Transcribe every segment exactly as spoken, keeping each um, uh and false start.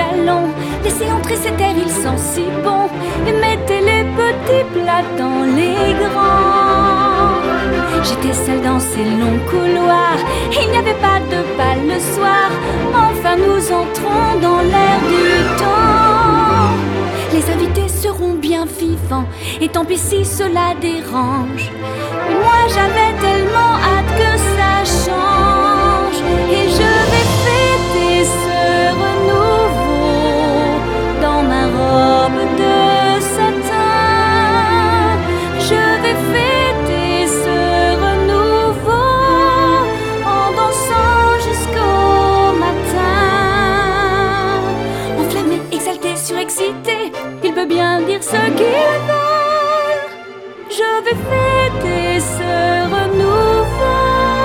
salon. Laissez entrer cet air, il sent si bon. Et mettez les petits plats dans les grands. J'étais seule dans ces longs couloirs. Il n'y avait pas de bal le soir. Enfin nous entrons dans l'air du temps. Les invités seront bien vivants. Et tant pis si cela dérange. Mais moi j'avais tellement hâte que ça change. Et je vais fêter ce renouveau dans ma robe de satin. Je vais fêter ce renouveau en dansant jusqu'au matin. Enflammé, exalté, surexcité, il peut bien dire ce qu'il veut. Je vais fêter ce renouveau.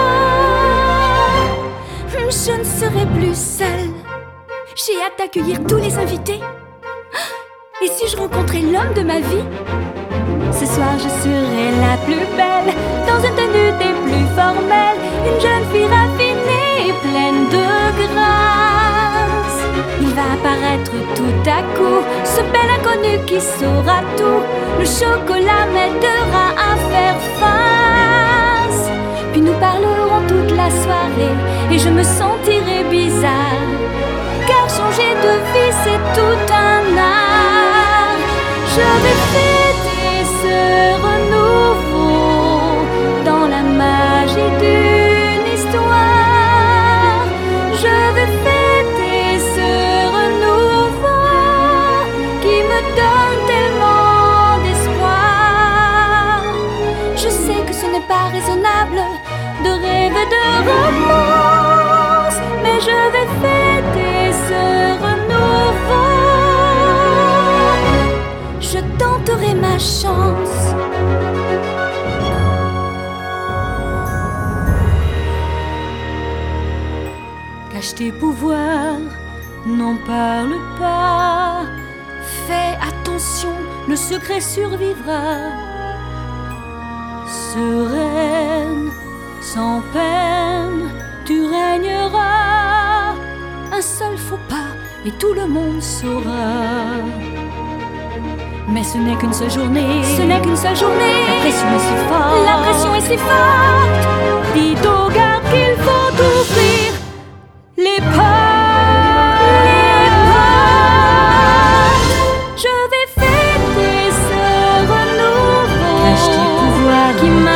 Je ne serai plus seule. J'ai hâte d'accueillir tous les invités. Et si je rencontrais l'homme de ma vie? Ce soir je serai la plus belle, dans une tenue des plus formelles, une jeune fille raffinée et pleine de grâce. Il va apparaître tout à coup, ce bel inconnu qui saura tout. Le chocolat m'aidera à faire face. Puis nous parlerons toute la soirée et je me sentirai bizarre, car changer de vie c'est tout un art. Je vais fêter ce renouveau dans la magie d'une histoire. Je vais fêter ce renouveau qui me donne tellement d'espoir. Je sais que ce n'est pas raisonnable de rêver de romance, mais je vais fêter ce renouveau. Je tenterai ma chance. Cache tes pouvoirs, n'en parle pas. Fais attention, le secret survivra. Sereine, sans peine, tu régneras. Un seul faux pas et tout le monde saura. Mais ce n'est qu'une seule journée. Ce n'est qu'une seule journée. La pression est si forte. La pression est si forte. Dites aux gardes qu'il faut ouvrir les portes. Les portes. Je vais fêter ce renouveau. Cache tes pouvoirs qui